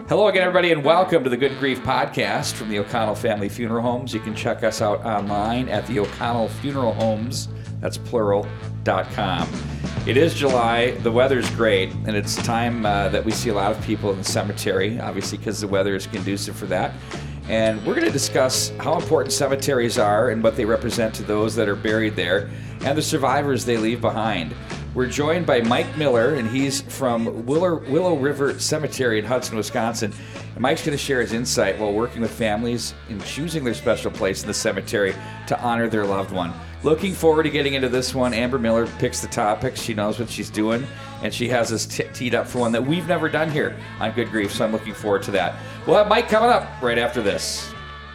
Hello again, everybody, and welcome to the Good Grief Podcast from the O'Connell Family Funeral Homes. You can check us out online at the O'Connell Funeral Homes, that's plural.com. It is July, the weather's great, and it's time that we see a lot of people in the cemetery, obviously because the weather is conducive for that. And we're going to discuss how important cemeteries are and what they represent to those that are buried there and the survivors they leave behind. We're joined by Mike Miller, and he's from Willow River Cemetery in Hudson, Wisconsin. And Mike's going to share his insight while working with families in choosing their special place in the cemetery to honor their loved one. Looking forward to getting into this one. Amber Miller picks the topics. She knows what she's doing, and she has us teed up for one that we've never done here on Good Grief, so I'm looking forward to that. We'll have Mike coming up right after this.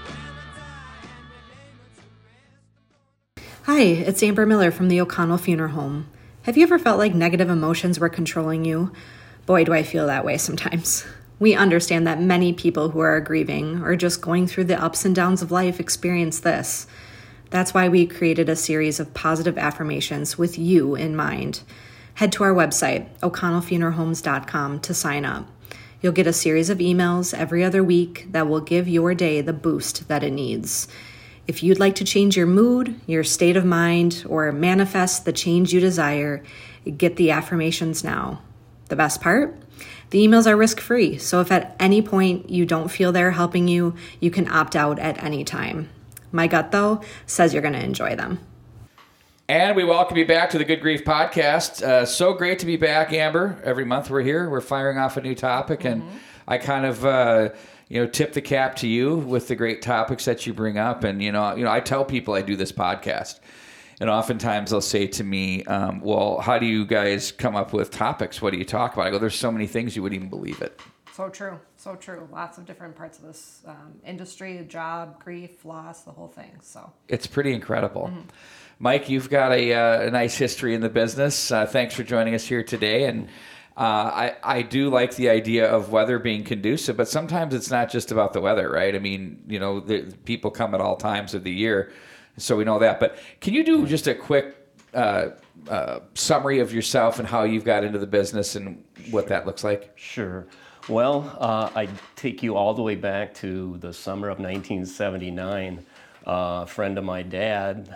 Hi, it's Amber Miller from the O'Connell Funeral Home. Have you ever felt like negative emotions were controlling you? Boy, do I feel that way sometimes. We understand that many people who are grieving or just going through the ups and downs of life experience this. That's why we created a series of positive affirmations with you in mind. Head to our website, o'connellfuneralhomes.com, to sign up. You'll get a series of emails every other week that will give your day the boost that it needs. If you'd like to change your mood, your state of mind, or manifest the change you desire, get the affirmations now. The best part? The emails are risk-free, so if at any point you don't feel they're helping you, you can opt out at any time. My gut, though, says you're going to enjoy them. And we welcome you back to the Good Grief Podcast. So great to be back, Amber. Every month we're here. We're firing off a new topic, and I kind of... tip the cap to you with the great topics that you bring up. And, I tell people I do this podcast, and oftentimes they'll say to me, well, how do you guys come up with topics? What do you talk about? I go, there's so many things you wouldn't even believe it. So true. So true. Lots of different parts of this industry, job, grief, loss, the whole thing. So it's pretty incredible. Mm-hmm. Mike, you've got a nice history in the business. Thanks for joining us here today. And I do like the idea of weather being conducive, but sometimes it's not just about the weather, right? I mean, the people come at all times of the year, so we know that. But can you do just a quick summary of yourself and how you've got into the business and what that looks like? Sure. Well, I take you all the way back to the summer of 1979. A friend of my dad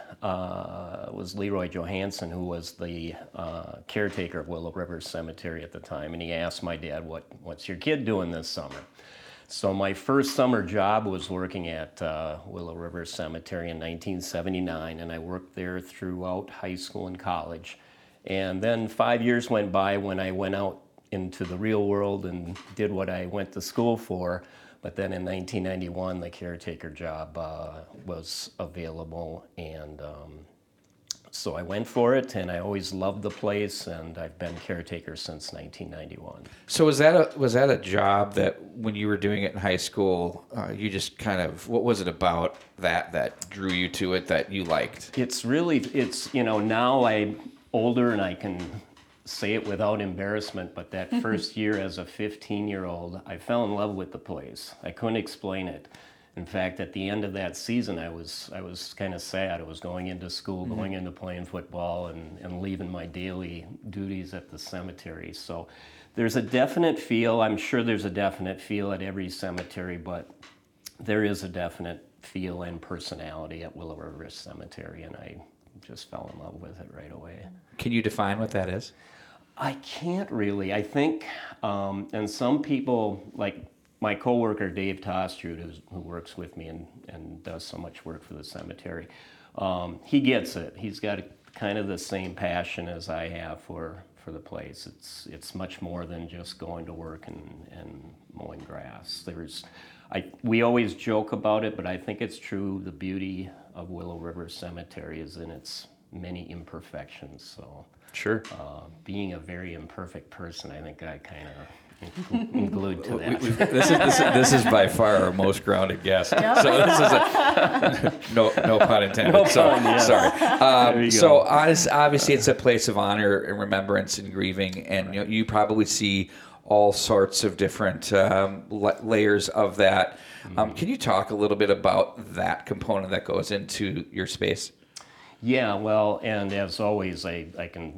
was Leroy Johansson, who was the caretaker of Willow River Cemetery at the time, and he asked my dad, what's your kid doing this summer? So my first summer job was working at Willow River Cemetery in 1979, and I worked there throughout high school and college. And then 5 years went by when I went out into the real world and did what I went to school for. But then in 1991, the caretaker job was available, and so I went for it, and I always loved the place, and I've been caretaker since 1991. So was that a job that when you were doing it in high school, you just kind of, what was it about that drew you to it that you liked? It's now I'm older and I can say it without embarrassment, but that first year as a 15-year-old, I fell in love with the place. I couldn't explain it. In fact, at the end of that season, I was kind of sad. I was going into school, going into playing football, and leaving my daily duties at the cemetery. So there's a definite feel. I'm sure there's a definite feel at every cemetery, but there is a definite feel and personality at Willow River Cemetery, and I just fell in love with it right away. Can you define what that is? I can't really. I think, and some people, like my coworker Dave Tostrud, who works with me and does so much work for the cemetery, he gets it. He's got kind of the same passion as I have for the place. It's much more than just going to work and mowing grass. We always joke about it, but I think it's true. The beauty of Willow River Cemetery is in its many imperfections. So, sure. Being a very imperfect person, I think I kind of glued to that. This is by far our most grounded guest. Yep. So this is no pun intended. No pun, yes. Sorry. So obviously it's a place of honor and remembrance and grieving, and you probably see all sorts of different layers of that. Can you talk a little bit about that component that goes into your space? Yeah, well, and as always, I can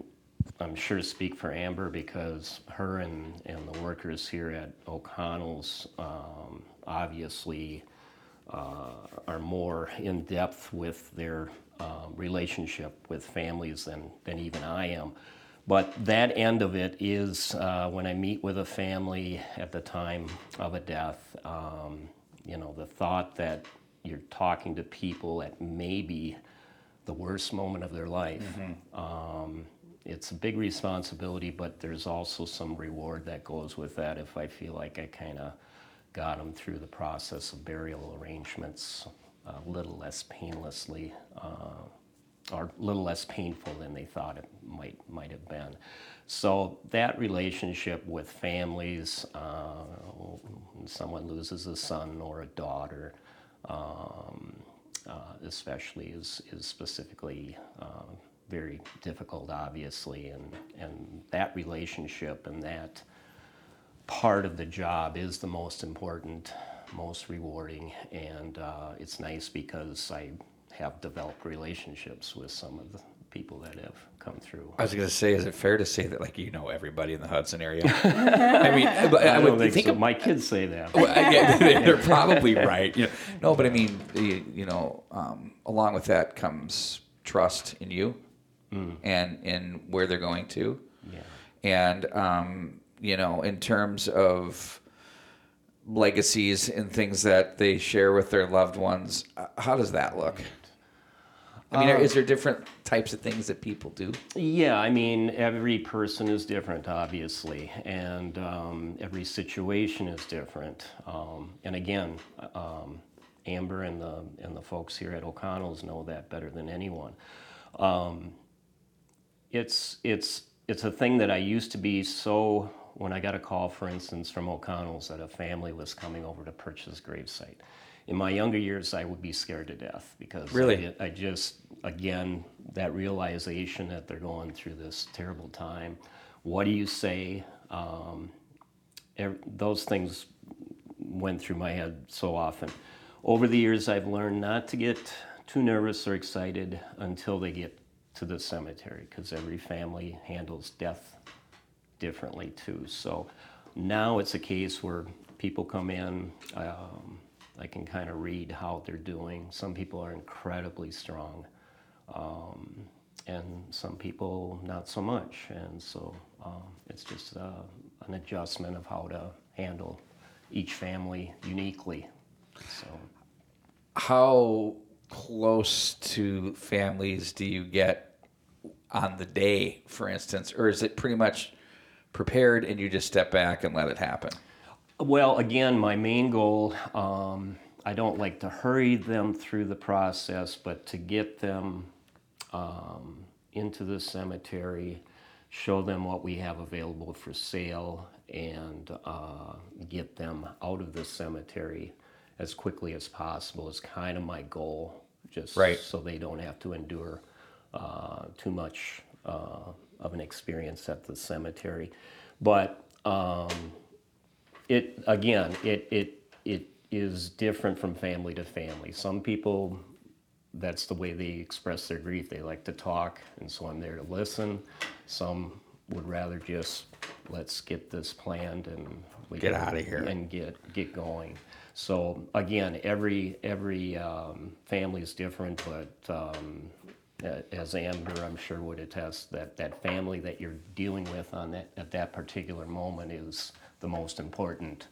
I'm sure speak for Amber because her and the workers here at O'Connell's obviously are more in depth with their relationship with families than even I am. But that end of it is when I meet with a family at the time of a death, the thought that you're talking to people at maybe the worst moment of their life. It's a big responsibility, but there's also some reward that goes with that if I feel like I kind of got them through the process of burial arrangements a little less painlessly, or a little less painful than they thought it might have been. So that relationship with families, when someone loses a son or a daughter, especially is specifically very difficult, obviously, and that relationship and that part of the job is the most important, most rewarding, and it's nice because I have developed relationships with some of the people that have come through. I was going to say, is it fair to say that, like, everybody in the Hudson area? I mean, I don't would think so. My kids say that. Well, yeah, they're probably right. No, but I mean, along with that comes trust in you and in where they're going to. Yeah. And, in terms of legacies and things that they share with their loved ones, how does that look? I mean, is there different types of things that people do? Yeah, I mean, every person is different, obviously, and every situation is different. And again, Amber and the folks here at O'Connell's know that better than anyone. It's a thing that I used to be so. When I got a call, for instance, from O'Connell's that a family was coming over to purchase a gravesite. In my younger years, I would be scared to death because really? I just, again, that realization that they're going through this terrible time. What do you say? Those things went through my head so often. Over the years, I've learned not to get too nervous or excited until they get to the cemetery because every family handles death differently too. So now it's a case where people come in, I can kind of read how they're doing. Some people are incredibly strong, and some people not so much. And so it's just an adjustment of how to handle each family uniquely. So, how close to families do you get on the day, for instance, or is it pretty much prepared and you just step back and let it happen? Well, again, my main goal, I don't like to hurry them through the process, but to get them into the cemetery, show them what we have available for sale, and get them out of the cemetery as quickly as possible is kind of my goal, just so they don't have to endure too much of an experience at the cemetery. But it is different from family to family. Some people, that's the way they express their grief. They like to talk, and so I'm there to listen. Some would rather just, let's get this planned and we get out of here and get going. So again, every family is different, but as Amber, I'm sure, would attest, that family that you're dealing with at that particular moment is the most important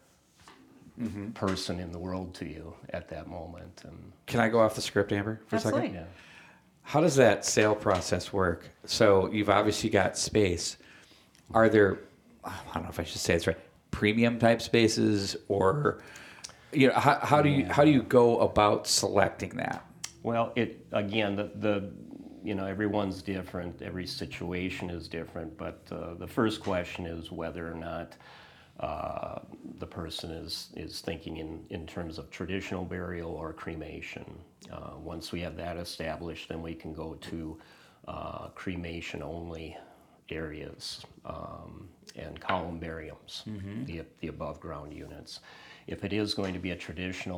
person in the world to you at that moment. And can I go off the script, Amber, for Absolutely. a second? yeah. How does that sale process work? So you've obviously got space. Are there, I don't know if I should say this right, premium type spaces, or how do you go about selecting that? Well, again, everyone's different. Every situation is different. But the first question is whether or not the person is thinking in terms of traditional burial or cremation. Once we have that established, then we can go to cremation only areas and columbariums, the above ground units. If it is going to be a traditional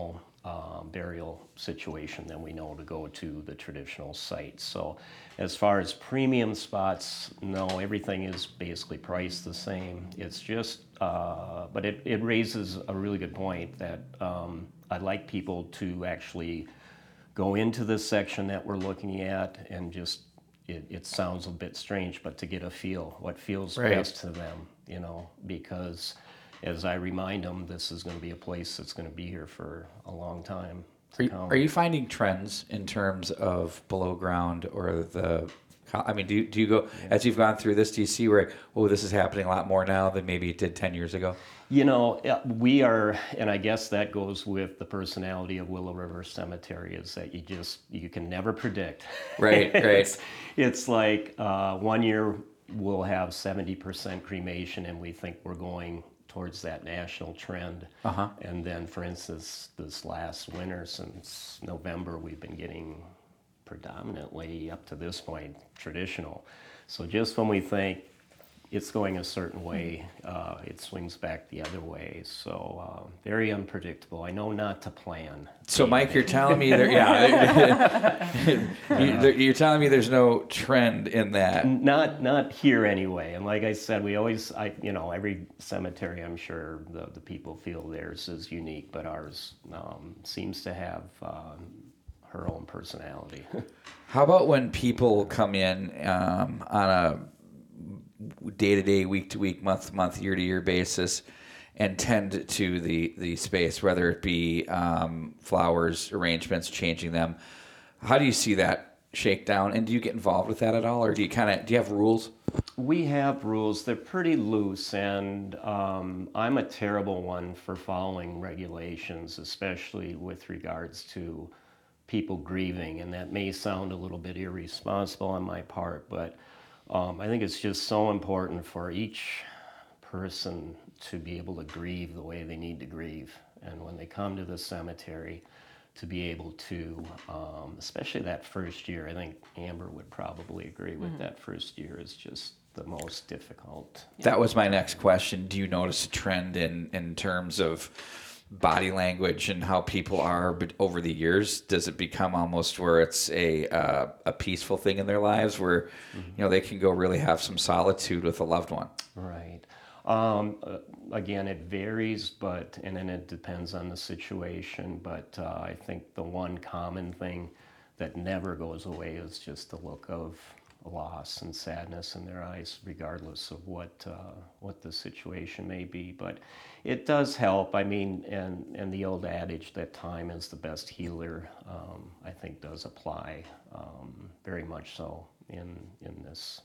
burial situation, then we know to go to the traditional site. So as far as premium spots, no, everything is basically priced the same. It's just, but it raises a really good point that I'd like people to actually go into this section that we're looking at and just, it sounds a bit strange, but to get a feel, what feels best to them, you know, because as I remind them, this is going to be a place that's going to be here for a long time. Are you finding trends in terms of below ground or I mean, do you go, as you've gone through this, do you see where, oh, this is happening a lot more now than maybe it did 10 years ago? You know, we are, and I guess that goes with the personality of Willow River Cemetery, is that you can never predict. Right, right. It's like 1 year we'll have 70% cremation and we think we're going towards that national trend. And then, for instance, this last winter, since November, we've been getting predominantly, up to this point, traditional. So just when we think it's going a certain way, it swings back the other way. So very unpredictable. I know not to plan. So, Mike, you're telling me you're telling me there's no trend in that. Not here anyway. And like I said, every cemetery, I'm sure the people feel theirs is unique, but ours seems to have her own personality. How about when people come in on a day-to-day, week-to-week, month-to-month, year-to-year basis and tend to the space, whether it be flowers, arrangements, changing them? How do you see that shake down? And do you get involved with that at all? Or do you have rules? We have rules. They're pretty loose, and I'm a terrible one for following regulations, especially with regards to people grieving, and that may sound a little bit irresponsible on my part, but I think it's just so important for each person to be able to grieve the way they need to grieve. And when they come to the cemetery, to be able to, especially that first year, I think Amber would probably agree with that first year is just the most difficult. That was my next question. Do you notice a trend in terms of body language and how people are over the years? Does it become almost where it's a peaceful thing in their lives where they can go really have some solitude with a loved one? Right. Again, it varies, and then it depends on the situation, but I think the one common thing that never goes away is just the look of loss and sadness in their eyes, regardless of what the situation may be. But it does help. I mean, and the old adage that time is the best healer, I think does apply very much so in this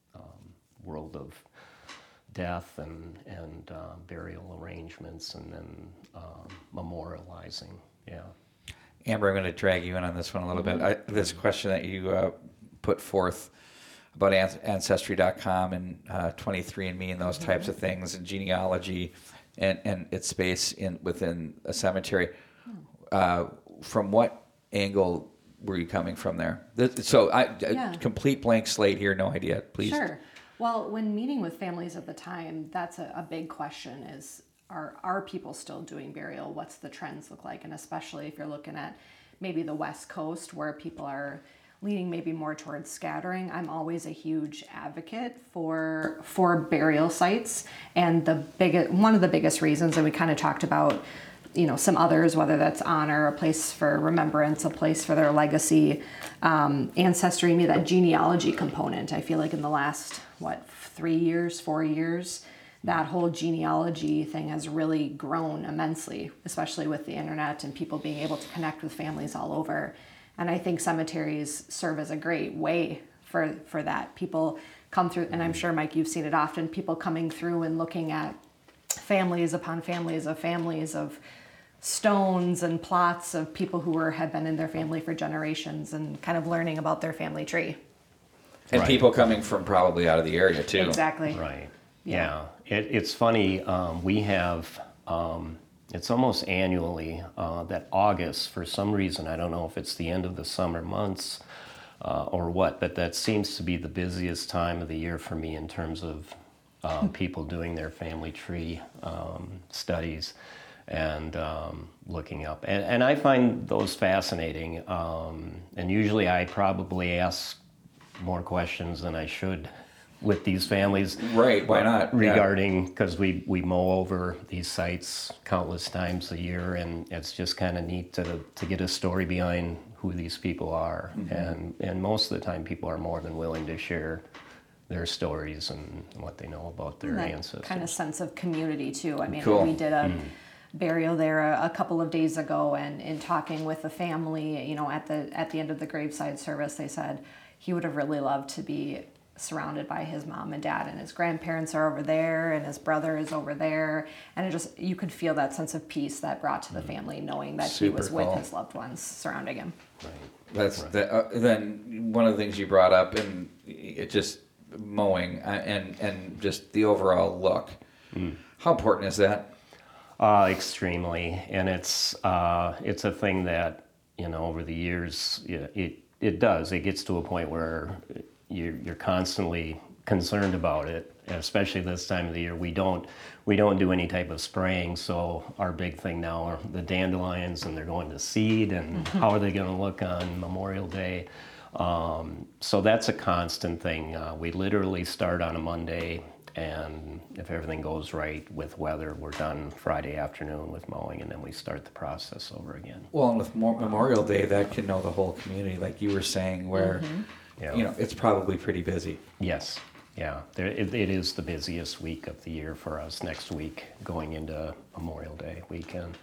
world of death and burial arrangements, and then memorializing. Yeah. Amber, I'm going to drag you in on this one a little bit. This question that you put forth about Ancestry.com and 23andMe and those types of things, and genealogy and its space within a cemetery. From what angle were you coming from there? Complete blank slate here, no idea. Please. Sure. Well, when meeting with families at the time, that's a big question is, are people still doing burial? What's the trends look like? And especially if you're looking at maybe the West Coast where people are leaning maybe more towards scattering. I'm always a huge advocate for burial sites. And one of the biggest reasons, and we kind of talked about, some others, whether that's honor, a place for remembrance, a place for their legacy, ancestry, maybe that genealogy component. I feel like in the last, 4 years, that whole genealogy thing has really grown immensely, especially with the internet and people being able to connect with families all over. And I think cemeteries serve as a great way for that. People come through, and I'm sure, Mike, you've seen it often, people coming through and looking at families upon families of stones and plots of people who had been in their family for generations and kind of learning about their family tree. And people coming from probably out of the area, too. Exactly. Right. Yeah. It's funny, we have, it's almost annually that August, for some reason, I don't know if it's the end of the summer months or what, but that seems to be the busiest time of the year for me in terms of people doing their family tree studies. and looking up. And I find those fascinating. And usually I probably ask more questions than I should with these families. Right, why not? Regarding, because we mow over these sites countless times a year, and it's just kind of neat to get a story behind who these people are. And most of the time people are more than willing to share their stories and what they know about their ancestors. Kind of sense of community too. I mean, Cool. we did a burial there a couple of days ago, and in talking with the family, you know, at the end of the graveside service, they said he would have really loved to be surrounded by his mom and dad, and his grandparents are over there, and his brother is over there, and it just, you could feel that sense of peace that brought to the family, knowing that he was Super with cool. his loved ones surrounding him. That's then one of the things you brought up, and it just mowing and just the overall look. How important is that? Extremely, and it's a thing that, you know, over the years, it gets to a point where you're constantly concerned about it, especially this time of the year. We don't do any type of spraying, so our big thing now are the dandelions, and they're going to seed, and how are they going to look on Memorial Day? So that's a constant thing. We literally start on a Monday, and if everything goes right with weather, we're done Friday afternoon with mowing, and then we start the process over again. Well, and with Memorial Day, that can know the whole community, like you were saying, where you know it's probably pretty busy. Yes, yeah. It is the busiest week of the year for us. Next week, going into Memorial Day weekend.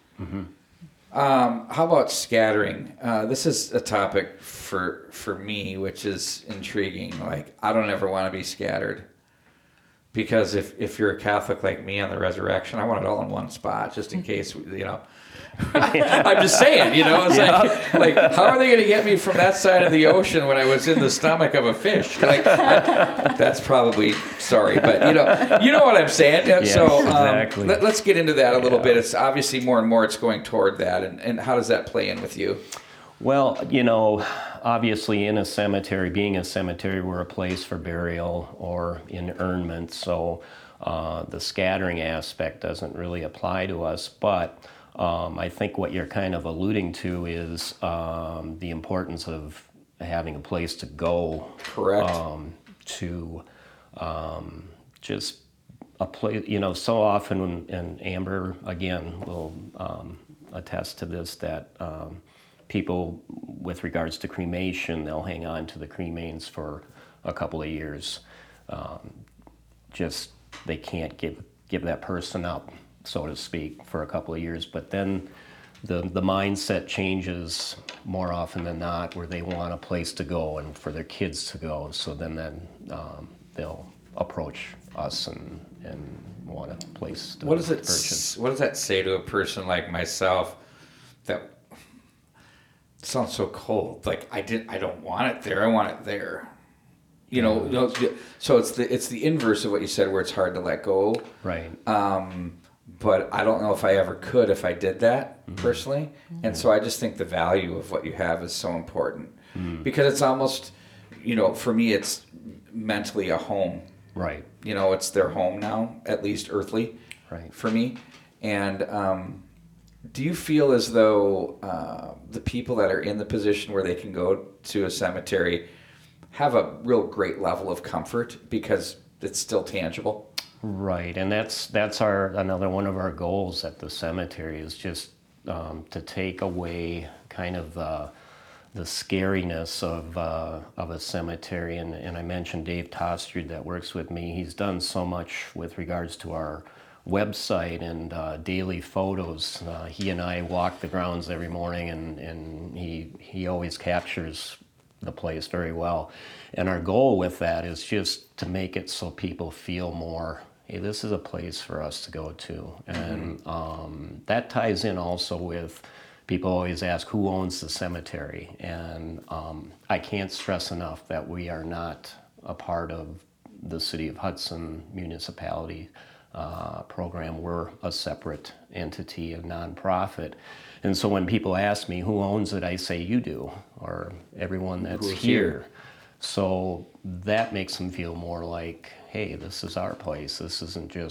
How about scattering? This is a topic for me, which is intriguing. Like, I don't ever want to be scattered. Because if you're a Catholic like me on the resurrection, I want it all in one spot, just in case, you know. I'm just saying, you know, it's like how are they going to get me from that side of the ocean when I was in the stomach of a fish? Like, that's probably, sorry, but you know what I'm saying. Yes, so exactly. Let's get into that a little bit. It's obviously more and more it's going toward that, and how does that play in with you? Well, you know, obviously in a cemetery, being a cemetery, we're a place for burial or interment, so the scattering aspect doesn't really apply to us, but I think what you're kind of alluding to is the importance of having a place to go. Correct. To just a place, you know, so often, and Amber, again, will attest to this, that people, with regards to cremation, they'll hang on to the cremains for a couple of years. Just they can't give that person up, so to speak, for a couple of years. But then the mindset changes more often than not, where they want a place to go and for their kids to go. So then they'll approach us and want a place to purchase. What does that say to a person like myself that sounds so cold? Like, I don't want it there. I want it there. You know, so it's the inverse of what you said, where it's hard to let go. Right. But I don't know if I ever could if I did that personally. And so I just think the value of what you have is so important, because it's almost, you know, for me, it's mentally a home. Right. You know, it's their home now, at least earthly, Right. for me. And do you feel as though the people that are in the position where they can go to a cemetery have a real great level of comfort because it's still tangible? Right, and that's another one of our goals at the cemetery, is just to take away kind of the scariness of a cemetery. And I mentioned Dave Tostred that works with me. He's done so much with regards to our website and daily photos. He and I walk the grounds every morning, and he always captures the place very well. And our goal with that is just to make it so people feel more, hey, this is a place for us to go to. And that ties in also with, people always ask, who owns the cemetery? And I can't stress enough that we are not a part of the City of Hudson municipality program. We're a separate entity, a nonprofit. And so when people ask me who owns it, I say you do, or everyone that's here. So that makes them feel more like, hey, this is our place. This isn't just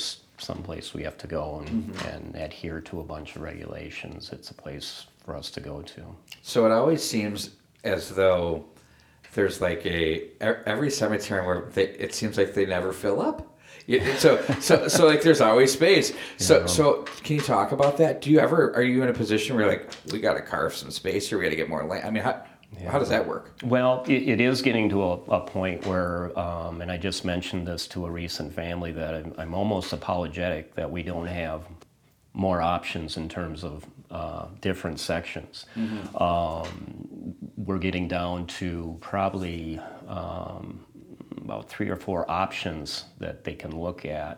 someplace we have to go and adhere to a bunch of regulations. It's a place for us to go to. So it always seems as though there's like every cemetery where it seems like they never fill up. So like there's always space. So can you talk about that? Are you in a position where you're like, we got to carve some space here, we got to get more land? I mean, how does that work? Well, it is getting to a point where, and I just mentioned this to a recent family, that I'm almost apologetic that we don't have more options in terms of different sections. We're getting down to probably about 3 or 4 options that they can look at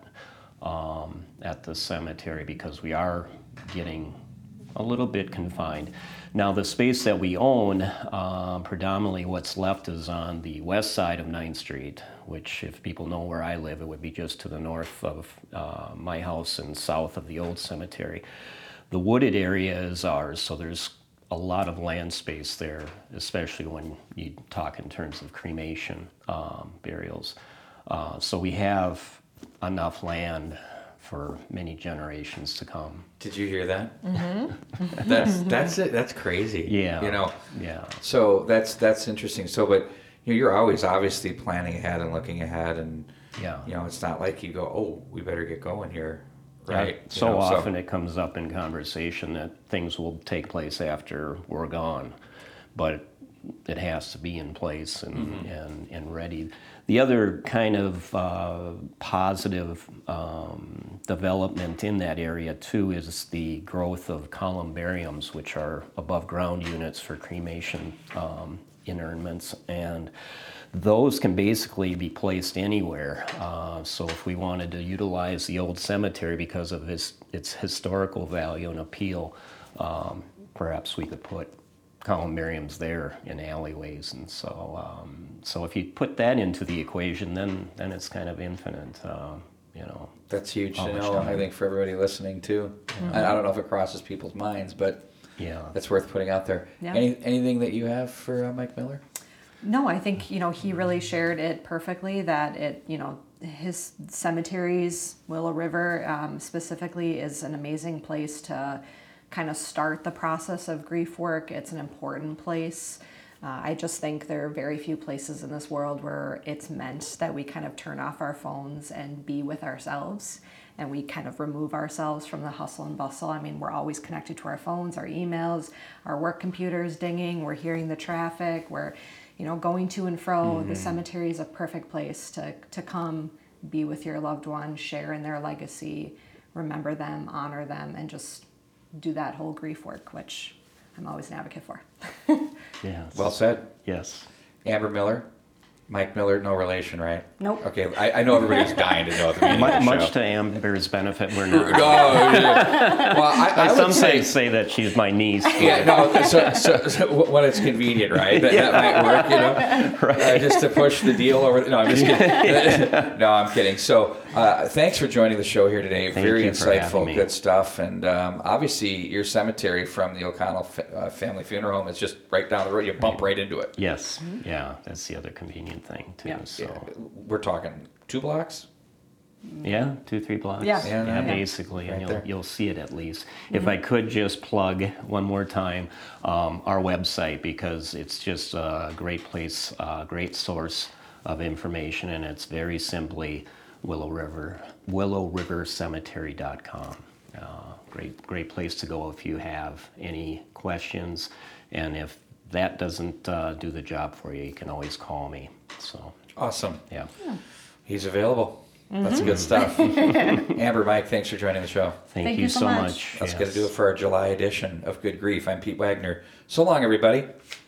the cemetery, because we are getting a little bit confined. Now, the space that we own, predominantly what's left is on the west side of 9th Street, which, if people know where I live, it would be just to the north of my house and south of the old cemetery. The wooded area is ours, so there's a lot of land space there, especially when you talk in terms of cremation burials. So we have enough land for many generations to come. Did you hear that? Mm-hmm. That's it. That's crazy. Yeah. Yeah. So that's interesting. So, but you're always obviously planning ahead and looking ahead, and it's not like you go, oh, we better get going here. Right. So often it comes up in conversation that things will take place after we're gone, but it has to be in place and ready. The other kind of positive development in that area too is the growth of columbariums, which are above ground units for cremation interments, and those can basically be placed anywhere. So if we wanted to utilize the old cemetery because of its historical value and appeal, perhaps we could put columbariums there in alleyways. And so if you put that into the equation, then it's kind of infinite. That's huge to know, I think, for everybody listening too. I don't know if it crosses people's minds, but that's worth putting out there. Yeah. Anything that you have for Mike Miller? No, I think, he really shared it perfectly, that his cemeteries, Willow River specifically, is an amazing place to kind of start the process of grief work. It's an important place. I just think there are very few places in this world where it's meant that we kind of turn off our phones and be with ourselves, and we kind of remove ourselves from the hustle and bustle. I mean, we're always connected to our phones, our emails, our work computers dinging, we're hearing the traffic, we're going to and fro. The cemetery is a perfect place to come, be with your loved one, share in their legacy, remember them, honor them, and just do that whole grief work, which I'm always an advocate for. Yes. Well said. Yes. Amber Miller, Mike Miller, no relation, right? Nope. Okay, I know everybody's dying to know the meaning of the Much show. to Amber's benefit, we're not. Well, I would say that she's my niece. Yeah, no, so when it's convenient, right? That might work, Right. Just to push the deal over. No, I'm just kidding. No, I'm kidding. So thanks for joining the show here today. Very insightful, good stuff. And obviously, your cemetery from the O'Connell Family Funeral Home is just right down the road. You bump right into it. Yes. Yeah, that's the other convenient thing, too. Yeah. So. Yeah. We're talking 2 blocks? Yeah, 2-3 blocks. Yeah, basically, right, and you'll see it at least. If I could just plug one more time our website, because it's just a great place, great source of information, and it's very simply willowrivercemetery.com. Great place to go if you have any questions, and if that doesn't do the job for you, you can always call me. So awesome. Yeah. He's available. That's good stuff. Amber, Mike, thanks for joining the show. Thank you so much. That's going to do it for our July edition of Good Grief. I'm Pete Wagner. So long, everybody.